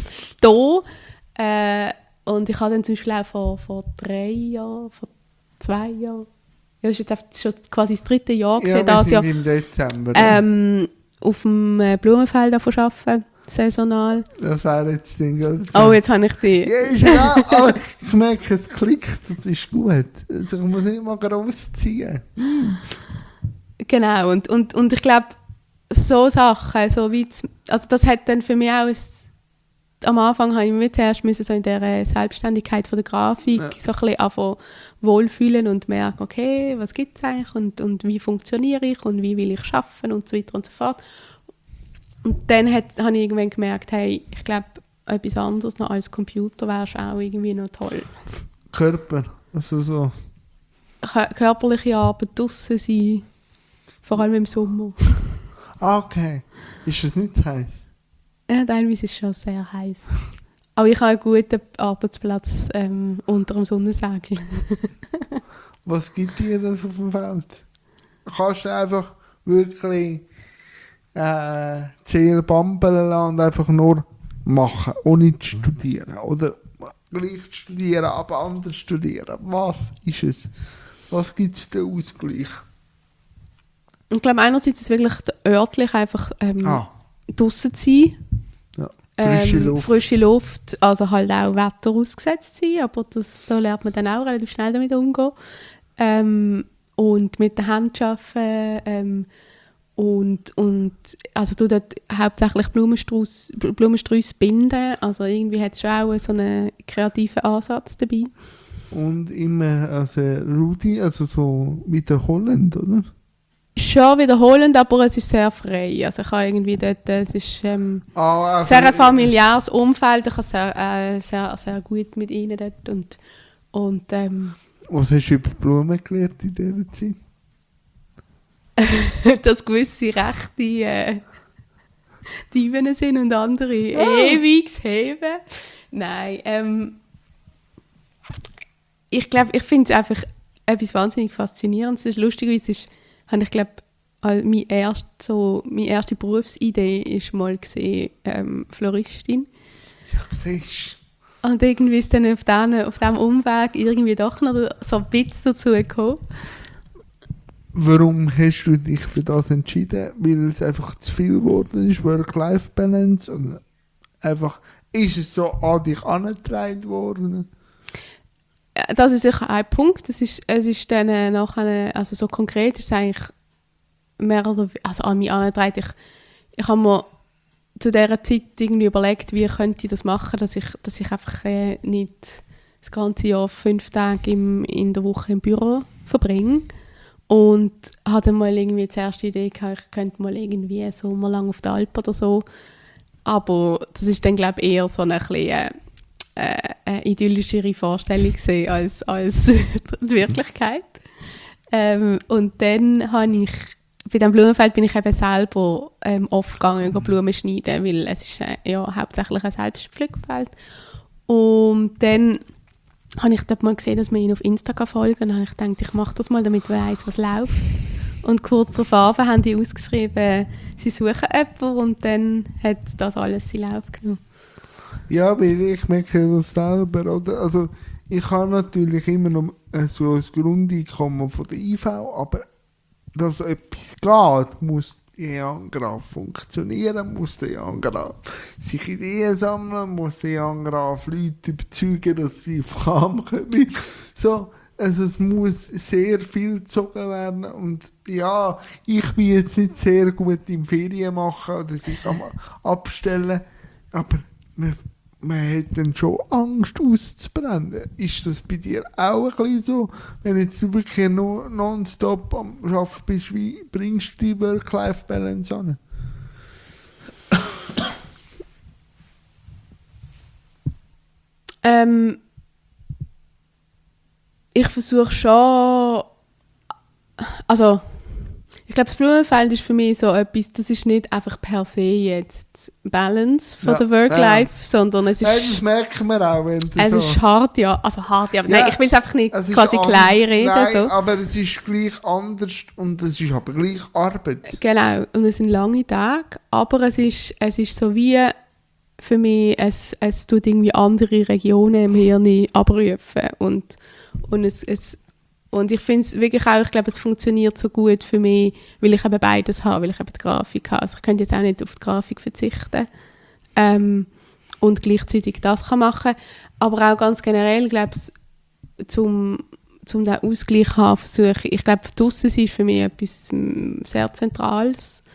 und ich habe dann zum Beispiel auch vor 3 Jahren, vor 2 Jahren, ja, das ist jetzt einfach schon quasi das 3. Jahr gesehen,
das Jahr im Dezember.
Auf dem Blumenfeld arbeiten, saisonal.
Das wäre jetzt Ding.
Jetzt habe ich die...
Ja, ist ja, aber ich merke, es klickt, das ist gut. Also ich muss nicht mal rausziehen.
Genau, und ich glaube, so Sachen, so wie also das hat dann für mich auch am Anfang habe ich mich zuerst so in der Selbstständigkeit von der Grafik so ein bisschen anfangen wohlfühlen und merken, okay, was gibt es eigentlich und wie funktioniere ich und wie will ich arbeiten und so weiter und so fort. Und dann habe ich irgendwann gemerkt, hey, ich glaube, etwas anderes noch als Computer wäre auch irgendwie noch toll.
Körper, also so.
Körperliche Arbeit, draussen sein, vor allem im Sommer.
Okay. Ist das nicht zu heiß?
Ja, teilweise ist es schon sehr heiß. Aber ich habe einen guten Arbeitsplatz unter dem Sonnensegel.
Was gibt dir das auf dem Feld? Kannst du einfach wirklich Ziel bambeln lassen und einfach nur machen, ohne zu studieren? Oder gleich studieren, aber anders studieren? Was ist es? Was gibt es den Ausgleich?
Ich glaube, einerseits ist es wirklich örtlich einfach draussen zu sein.
Ja,
frische Luft, also halt auch Wetter ausgesetzt sein, aber da lernt man dann auch relativ schnell damit umgehen. Und mit den Händen arbeiten. Und also du dort hauptsächlich Blumensträusse binden, also irgendwie hat es schon auch so einen kreativen Ansatz dabei.
Und immer also Rudi, also so wiederholend, oder? Schon
wiederholend, aber es ist sehr frei. Also ich habe irgendwie dort, es ist
also
sehr ein familiäres Umfeld, ich habe sehr gut mit ihnen dort. Und
was hast du über Blumen gelernt in dieser Zeit?
Dass gewisse Rechte Dieben sind und andere ewig heben. Nein, ich glaube, ich finde es einfach etwas wahnsinnig Faszinierendes. Lustigerweise habe ich glaube Also meine erste Berufsidee war mal Floristin.
Ja, siehst
Und irgendwie ist dann auf diesem Umweg irgendwie doch noch so ein bisschen dazu gekommen.
Warum hast du dich für das entschieden? Weil es einfach zu viel geworden ist, Work-Life-Balance? Und einfach, ist es so an dich herangetragen worden?
Das ist sicher ein Punkt. Es ist dann nachher, also so konkret ist es eigentlich mehr oder also an mich herangetragen. Ich habe mir zu dieser Zeit irgendwie überlegt, wie könnte ich das machen, dass ich einfach nicht das ganze Jahr 5 Tage in der Woche im Büro verbringe. Und hatte mal irgendwie die erste Idee gehabt, ich könnte mal irgendwie sommerlang auf der Alp oder so. Aber das ist dann, glaube ich, eher so eine idyllischere Vorstellung als die Wirklichkeit. Und dann habe ich, bei diesem Blumenfeld bin ich eben selber oft gegangen, Blumen schneiden, weil es ist hauptsächlich ein Selbstpflückfeld. Und dann habe ich dort mal gesehen, dass man ihn auf Insta folgen kann. Und dann habe ich gedacht, ich mache das mal, damit man weiss, was läuft. Und kurz darauf haben die ausgeschrieben, sie suchen jemanden und dann hat das alles seinen Lauf genommen.
Ja, weil ich merke das selber, oder? Also ich habe natürlich immer noch so ein Grundeinkommen von der IV, aber dass etwas geht, muss die Graf funktionieren, muss der Graf sich Ideen sammeln, muss der Graf Leute überzeugen, dass sie auf Kam kommen. So, also es muss sehr viel gezogen werden und ja, ich bin jetzt nicht sehr gut im Ferien machen oder sich abstellen, aber man hat dann schon Angst auszubrennen. Ist das bei dir auch ein bisschen so? Wenn jetzt du wirklich nonstop am Arbeiten bist, wie bringst du die Work-Life-Balance an?
Ich versuche schon, also ich glaube, das Blumenfeld ist für mich so etwas, das ist nicht einfach per se jetzt Balance von der Work-Life, sondern es ist...
Ja, das merken wir auch, wenn
es
so...
ist hart, ja. Also hart, ja. Nein, ich will es einfach nicht quasi klein reden.
Nein,
so.
Aber es ist gleich anders und es ist aber gleich Arbeit.
Genau, und es sind lange Tage, aber es ist so wie für mich, es tut irgendwie andere Regionen im Hirn abrufen und ich finde es wirklich auch, ich glaube, es funktioniert so gut für mich, weil ich eben beides habe, weil ich eben die Grafik habe. Also ich könnte jetzt auch nicht auf die Grafik verzichten und gleichzeitig das kann machen. Aber auch ganz generell, glaube ich, zum diesen Ausgleich zu haben, versuche ich glaube, draussen ist für mich etwas sehr Zentrales.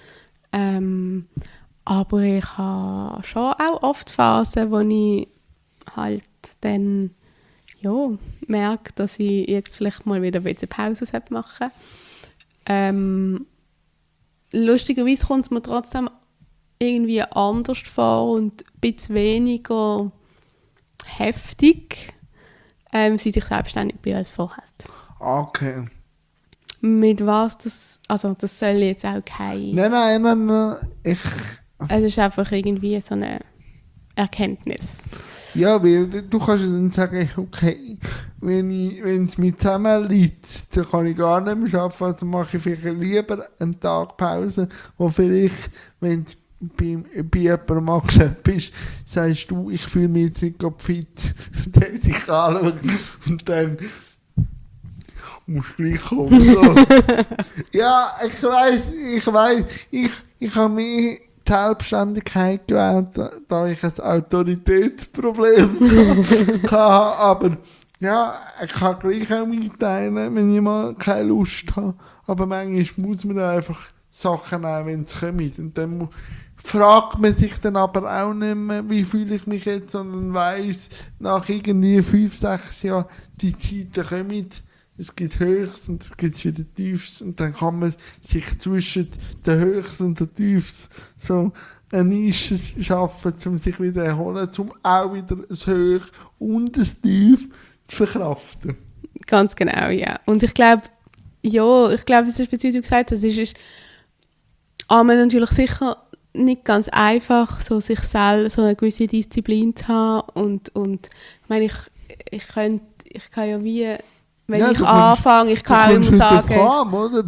Aber ich habe schon auch oft Phasen, wo ich halt dann merke, dass ich jetzt vielleicht mal wieder ein bisschen Pause machen sollte. Lustigerweise kommt es mir trotzdem irgendwie anders vor und ein bisschen weniger heftig, seit ich selbstständig bin als vorher.
Okay.
Mit was das... Also das soll jetzt auch kein...
Nein.
Es ist einfach irgendwie so eine Erkenntnis.
Ja, weil du kannst ja dann sagen, okay, wenn es mir zusammenliegt, dann kann ich gar nicht mehr arbeiten, also mache ich vielleicht lieber einen Tag Pause, wo vielleicht, wenn du bei jemandem angestellt bist, sagst du, ich fühle mich jetzt nicht fit, der dich anschaut und dann musst du gleich kommen. So. Ja, ich weiss, ich habe mich die Selbstständigkeit gewählt, da ich ein Autoritätsproblem hatte. Aber ja, ich kann gleich auch mitteilen, wenn ich mal keine Lust habe. Aber manchmal muss man einfach Sachen nehmen, wenn es kommt. Und dann fragt man sich dann aber auch nicht mehr, wie fühle ich mich jetzt, sondern weiss, nach irgendwie 5, 6 Jahren, die Zeiten kommen. Es gibt Höchst und es gibt wieder Tiefs und dann kann man sich zwischen den Höchst und den Tiefs so eine Nische schaffen, um sich wieder zu erholen, um auch wieder ein Hoch und ein Tief zu verkraften.
Ganz genau, ja. Und ich glaube, es ist, wie du gesagt hast, es ist aber natürlich sicher nicht ganz einfach, so sich selbst so eine gewisse Disziplin zu haben und ich meine, ich kann ja wie... Wenn ich anfange, ich kann immer sagen...
Farm, oder?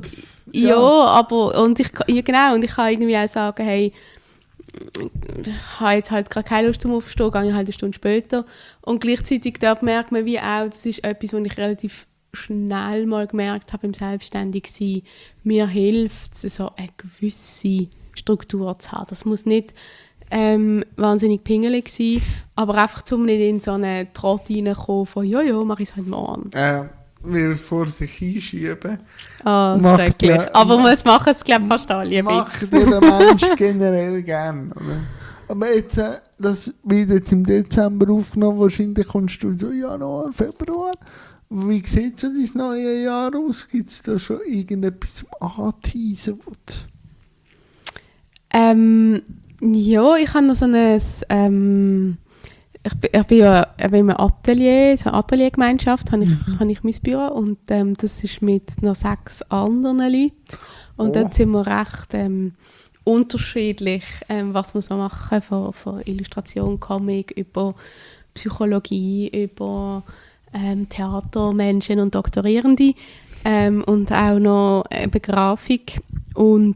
Ja, aber und ich kann irgendwie auch sagen, hey, ich habe jetzt halt gerade keine Lust zum Aufstehen, gehe ich halt eine Stunde später. Und gleichzeitig dort merkt man wie auch, das ist etwas, was ich relativ schnell mal gemerkt habe im Selbstständigsein, mir hilft es, so eine gewisse Struktur zu haben. Das muss nicht wahnsinnig pingelig sein, aber einfach zum nicht in so einen Trott reinkommen von «Jojo, mache ich es halt morgen».
Will vor sich einschieben.
Schrecklich. Aber man machen es, glaube ich, fast alle.
Macht der Mensch generell gerne, oder? Aber jetzt, das wird jetzt im Dezember aufgenommen, wahrscheinlich kommst du so Januar, Februar. Wie sieht so dein neue Jahr aus? Gibt es da schon irgendetwas zum Anteasen?
Ja, ich habe noch so ein ich bin ja in einem Atelier, so eine Ateliergemeinschaft, habe ich mein Büro und das ist mit noch 6 anderen Leuten und dort sind wir recht unterschiedlich, was wir so machen, von Illustration, Comic, über Psychologie, über Theatermenschen und Doktorierende und auch noch Grafik und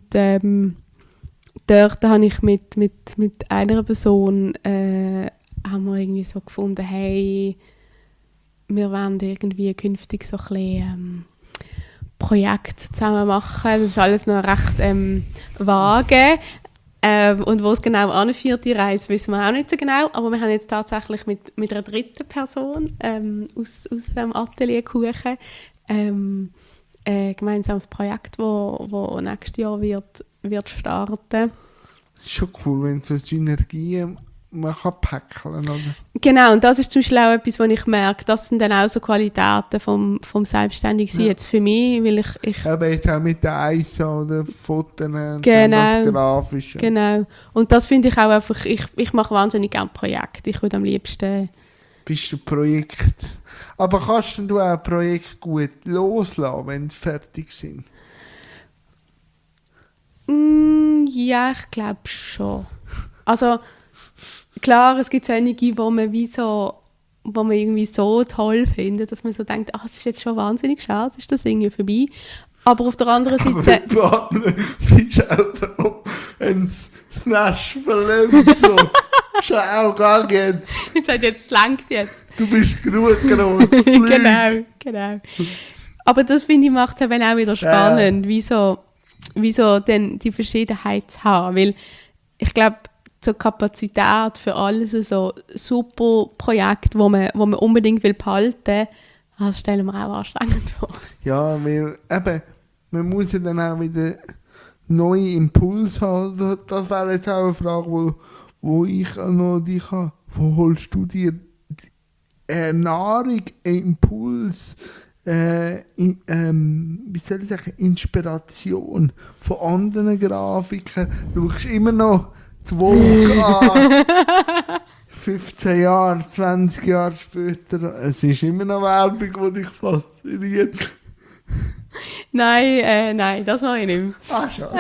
dort habe ich mit einer Person haben wir irgendwie so gefunden, hey, wir wollen irgendwie künftig so ein bisschen Projekte zusammen machen. Das ist alles noch recht vage. Und wo es genau anführt, die Reise, wissen wir auch nicht so genau. Aber wir haben jetzt tatsächlich mit einer dritten Person aus dem Atelier Kuchen ein gemeinsames Projekt, das nächstes Jahr wird starten.
Das ist schon cool, wenn so Synergien man kann packeln, oder?
Genau, und das ist zum Beispiel auch etwas, was ich merke, das sind dann auch so Qualitäten vom Selbstständigsein jetzt für mich, weil ich
aber jetzt auch mit der ISO oder Fotos und
genau,
das Grafische.
Genau, und das finde ich auch einfach, ich mache wahnsinnig gerne Projekte, ich würde am liebsten...
Bist du Projekt? Aber kannst du auch Projekte gut loslassen, wenn sie fertig sind?
Ja, ich glaube schon. Also... Klar, es gibt einige, wo man irgendwie so toll findet, dass man so denkt, es ist jetzt schon wahnsinnig schade, ist das irgendwie vorbei. Aber auf der anderen Seite...
Aber bist auch ein Snash verletzt. So. Schau, gang jetzt.
Jetzt langt jetzt.
Du bist genug groß.
Genau. Aber das, finde ich, macht es auch wieder spannend, wieso denn die Verschiedenheit zu haben. Weil ich glaube, so Kapazität für alles, so super Projekte, wo man unbedingt behalten will, das stellen wir auch anstrengend vor.
Ja, weil eben, man muss ja dann auch wieder neue Impulse haben. Das wäre jetzt auch eine Frage, wo ich noch dich habe. Wo holst du dir Nahrung, Impuls, wie soll ich sagen, Inspiration von anderen Grafikern? Du schaust immer noch 15 Jahre, 20 Jahre später. Es ist immer noch Werbung, die dich fasziniert.
Nein, das mache ich nicht mehr.
Schade.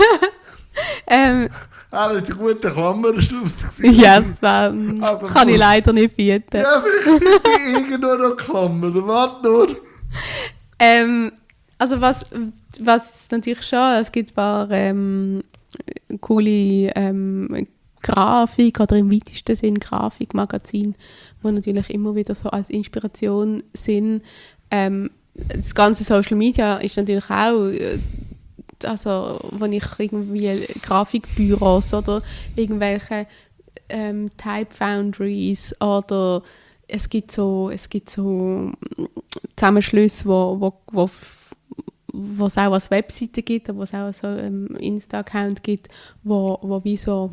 Das war ein guter Klammerschluss.
Ja, das kann ich leider nicht bieten.
Ja, vielleicht bin ich irgendwo noch Klammer. Warte nur.
Also was natürlich schon, es gibt ein paar coole Grafik oder im weitesten Sinn Grafikmagazine, die natürlich immer wieder so als Inspiration sind. Das ganze Social Media ist natürlich auch, also wenn ich irgendwie Grafikbüros oder irgendwelche Type Foundries oder es gibt so Zusammenschlüsse, wo es auch als Webseite gibt, wo es auch so einen Insta-Account gibt, wo wie so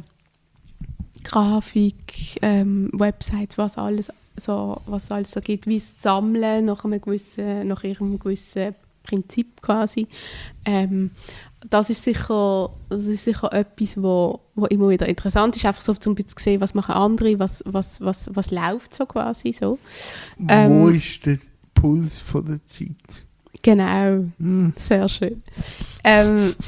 Grafik, Websites, was alles so gibt, wie es Sammeln nach ihrem gewissen Prinzip quasi. Das ist sicher etwas, wo immer wieder interessant ist, einfach so um zu sehen, was machen andere, was läuft so quasi so.
Wo ist der Puls von der Zeit?
Genau, sehr schön.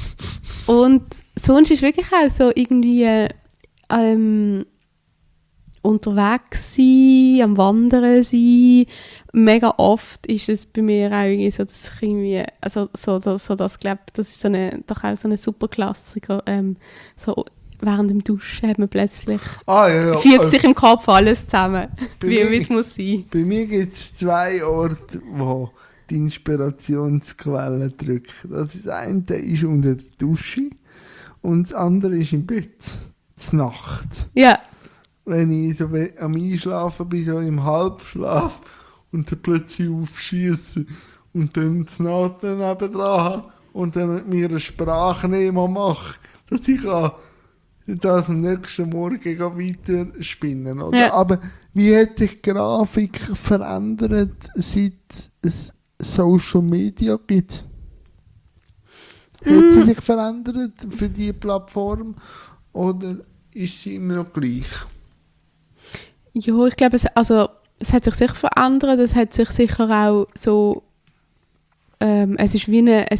Und sonst ist wirklich auch so irgendwie unterwegs sein, am Wandern sein. Mega oft ist es bei mir auch irgendwie so, dass ich irgendwie, also das glaube das ist doch auch so eine super Klassiker, so während dem Duschen hat man plötzlich, fügt sich im Kopf alles zusammen, wie es muss sein.
Bei mir gibt es 2 Orte, wo die Inspirationsquelle drücken. Das eine ist unter der Dusche und das andere ist im Bett, zur Nacht.
Ja.
Wenn ich so am Einschlafen bin, so im Halbschlaf und dann plötzlich aufschieße und dann das Noten nebendran habe und dann mit mir eine Sprachnehmer mache, dass ich das am nächsten Morgen weiter spinnen. Oder?
Ja.
Aber wie hat sich die Grafik verändert, seit es Social Media gibt? Hat sie sich verändert für diese Plattform oder ist sie immer noch gleich?
Ja, ich glaube, es hat sich sicher verändert. Es hat sich sicher auch so, es ist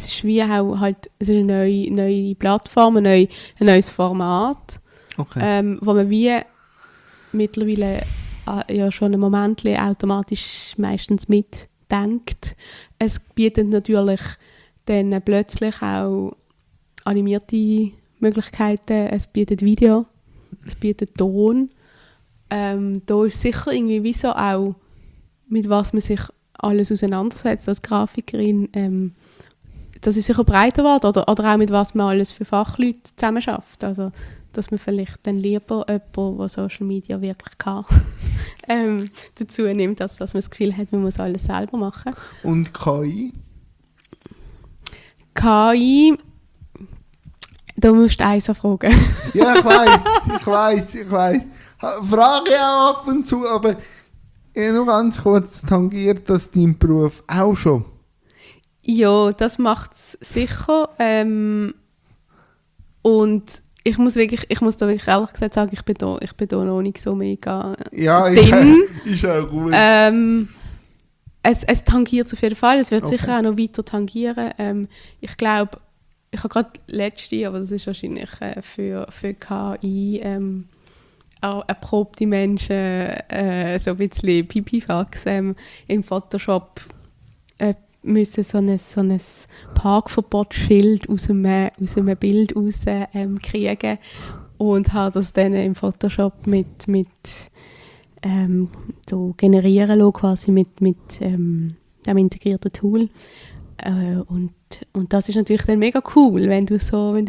eine neue Plattform, ein neues Format,
Okay.
wo man wie mittlerweile ja schon einen Moment automatisch meistens mitdenkt. Es bietet natürlich dann plötzlich auch animierte Möglichkeiten, es bietet Video, es bietet Ton. Da ist sicher irgendwie wie so auch, mit was man sich alles auseinandersetzt als Grafikerin. Das ist sicher breiter geworden. Oder auch mit was man alles für Fachleute zusammen schafft. Also, dass man vielleicht dann lieber jemanden, der Social Media wirklich kann, dazu nimmt, als dass man das Gefühl hat, man muss alles selber machen.
Und KI?
KI, da musst du eins fragen.
Ja, ich weiß. Frage auch ab und zu, aber nur ganz kurz tangiert das dein Beruf auch schon?
Ja, das macht es sicher. Und ich muss da wirklich ehrlich gesagt sagen, ich bin da noch nicht so mega drin.
Ist auch gut.
Es tangiert auf jeden Fall, es wird sicher auch noch weiter tangieren. Ich glaube, ich habe gerade letzte, aber das ist wahrscheinlich für KI erprobte Menschen so ein bisschen Pipifax im Photoshop müssen so ein Parkverbotsschild aus einem Bild raus kriegen und habe das dann im Photoshop mit so generieren lassen, quasi mit dem integrierten Tool. Und das ist natürlich dann mega cool, wenn du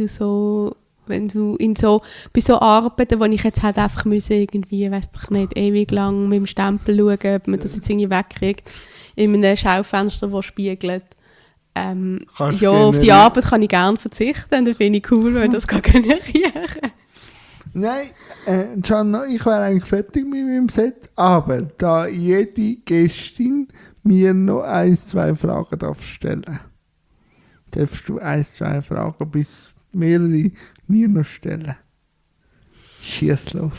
bei so Arbeiten, wo ich jetzt halt einfach irgendwie, weiss ich nicht, ewig lang mit dem Stempel schauen, ob man das jetzt irgendwie wegkriegt, in einem Schaufenster, das spiegelt. Auf die Arbeit kann ich gerne verzichten, dann finde ich cool, wenn ich das generieren kann.
Nein, Gianna, ich wäre eigentlich fertig mit meinem Set, aber da jede Gästin mir noch 1-2 Fragen stellen darfst du 1-2 Fragen bis mehrere mir noch stellen. Schieß los.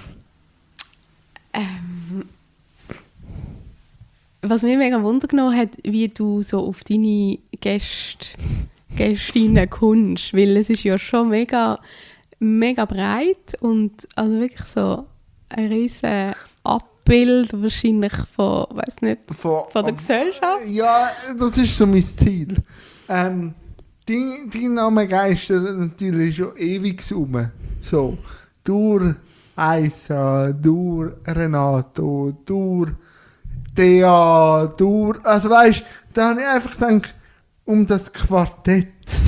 Was mich mega Wunder genommen hat, wie du so auf deine Gästinnen kommst, weil es ist ja schon mega, mega breit und also wirklich so ein riesen Abbild wahrscheinlich von der Gesellschaft.
Ja, das ist so mein Ziel. Die Name geistert natürlich schon ewig rum. So, durch Aisa, durch Renato, durch Thea, also weisst, da habe ich einfach gedacht, um das Quartett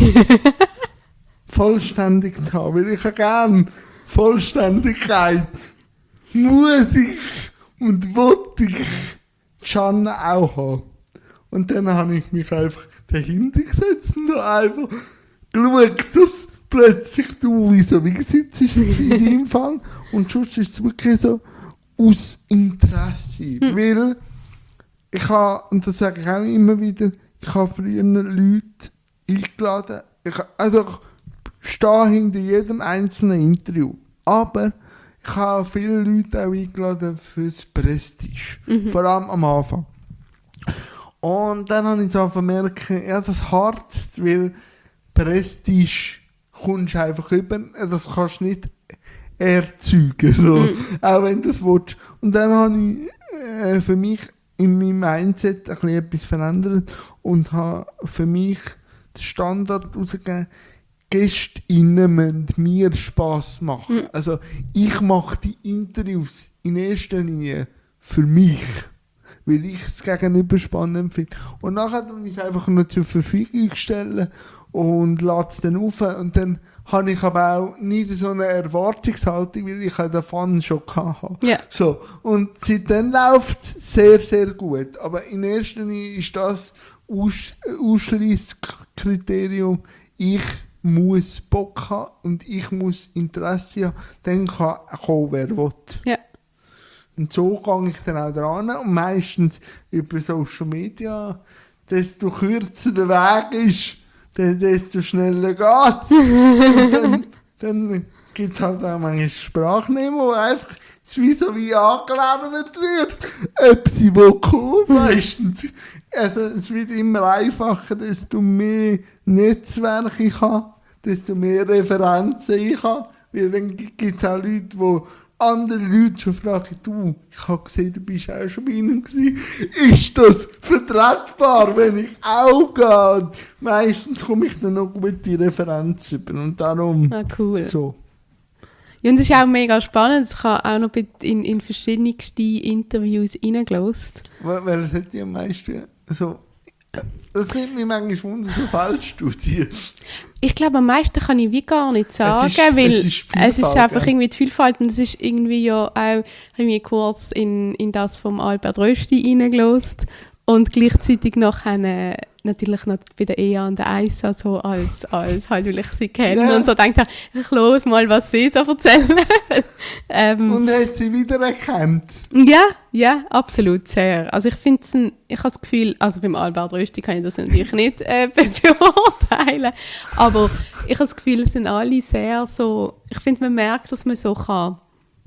vollständig zu haben, weil ich gerne Vollständigkeit, Musik und wollte ich Gianna auch haben. Und dann habe ich mich einfach dahinter gesetzt und einfach geschaut, dass plötzlich du wie sitzt in deinem Fall. Und sonst ist es wirklich so aus Interesse. Weil ich habe, und das sage ich auch immer wieder, ich habe früher Leute eingeladen. Ich stehe hinter jedem einzelnen Interview. Aber ich habe viele Leute auch eingeladen fürs Prestige. Vor allem am Anfang. Und dann habe ich so vermerkt, ja, das harzt, weil Prestige kommst du einfach über, das kannst du nicht erzeugen, so. Auch wenn du das willst. Und dann habe ich für mich in meinem Mindset ein bisschen etwas verändert und habe für mich den Standard rausgegeben, GästInnen müssen mir Spass machen. Also ich mache die Interviews in erster Linie für mich, weil ich es gegenüber spannend finde. Und nachher tue ich es einfach nur zur Verfügung stellen und lade es dann auf. Und dann habe ich aber auch nicht so eine Erwartungshaltung, weil ich den Fun schon hatte.
Ja.
So, und seitdem läuft es sehr, sehr gut. Aber in erster Linie ist das Ausschlusskriterium, ich muss Bock haben und ich muss Interesse haben, dann kann kommen, wer will.
Ja.
Und so gehe ich dann auch dran und meistens über Social Media, desto kürzer der Weg ist, desto schneller geht es. Dann gibt es halt auch manchmal Sprachnehmer, wo einfach wie angelernt wird, ob sie kommen, meistens. Also es wird immer einfacher, desto mehr Netzwerke ich habe, desto mehr Referenzen ich habe. Weil dann gibt es auch Leute, die andere Leute schon fragen, du, ich habe gesehen, du bist auch schon bei ihnen gewesen. Ist das vertretbar, wenn ich auch gehe? Und meistens komme ich dann noch gute Referenzen über und darum
Cool.
so.
Ja, und es ist auch mega spannend. Ich habe auch noch in verschiedenste Interviews reingelassen.
Weil es hat ja am meisten so... Das nimmt mich manchmal wunder, so Feldstudien.
Ich glaube, am meisten kann ich wie gar nicht sagen, weil es ist einfach irgendwie die Vielfalt und es ist irgendwie ja auch irgendwie kurz in das vom Albert Rösti reingelassen und gleichzeitig noch natürlich noch bei der Ea und der Eisa so als halt, weil ich sie kenne und so denke ich los mal, was sie so erzählen.
Und hat sie wiedererkannt?
Ja, absolut, sehr. Also ich finde ich habe das Gefühl, also beim Albert Rösti kann ich das natürlich nicht beurteilen, aber ich habe das Gefühl, es sind alle sehr so, ich finde, man merkt, dass man so kann,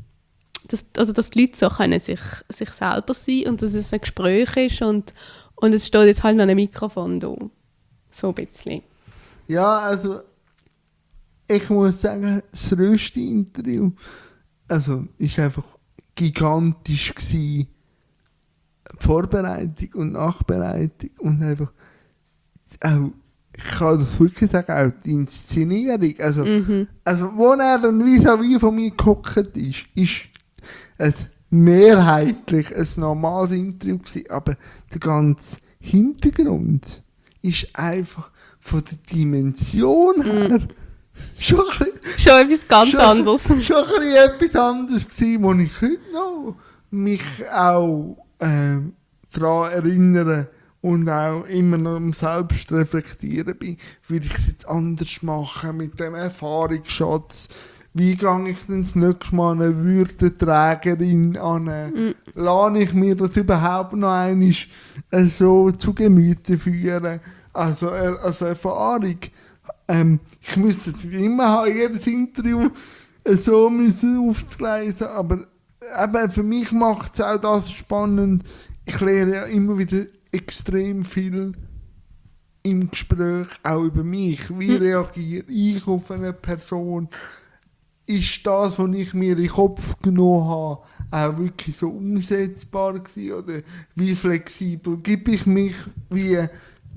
dass die Leute so können sich selber sein und dass es ein Gespräch ist und es steht jetzt halt noch ein Mikrofon da. So ein bisschen.
Ja, also ich muss sagen, das Rösti-Interview ist einfach gigantisch gewesen. Die Vorbereitung und Nachbereitung und einfach auch, ich kann das wirklich sagen, auch die Inszenierung. Also wo er dann vis-à-vis von mir gehockt ist es mehrheitlich ein normales Interview gewesen, aber der ganze Hintergrund ist einfach von der Dimension her schon
etwas ganz anderes.
Schon ein bisschen etwas anderes gewesen, wo ich heute noch mich auch daran erinnere und auch immer noch am Selbstreflektieren bin, wie ich es jetzt anders mache mit dem Erfahrungsschatz. Wie gehe ich denn das nächste Mal eine Würdenträgerin an? Lasse ich mir das überhaupt noch einmal so zu Gemüte führen? Also Erfahrung. Ich müsste immer haben, jedes Interview so müssen aufzugleisen, aber eben für mich macht es auch das spannend. Ich lerne ja immer wieder extrem viel im Gespräch, auch über mich. Wie reagiere ich auf eine Person? Ist das, was ich mir in den Kopf genommen habe, auch wirklich so umsetzbar gewesen? Oder wie flexibel gebe ich mich? Wie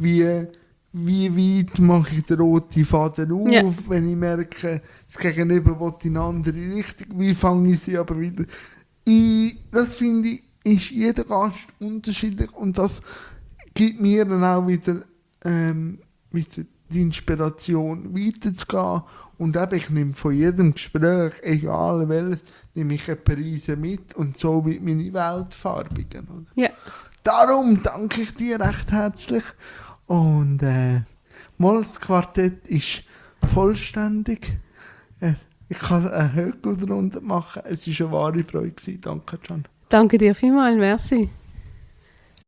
weit mache ich den roten Faden auf, wenn ich merke, das Gegenüber will in eine andere Richtung? Wie fange ich sie aber wieder? Das finde ich, ist jeder Gast unterschiedlich und das gibt mir dann auch wieder die Inspiration weiterzugehen. Und eben, ich nehme von jedem Gespräch, egal welches, nehme ich eine Prise mit und so wird meine Welt farbigen. Oder?
Ja.
Darum danke ich dir recht herzlich. Und das Quartett ist vollständig. Ich kann einen Höckel darunter machen. Es war eine wahre Freude gewesen. Danke, Can.
Danke dir vielmals, merci.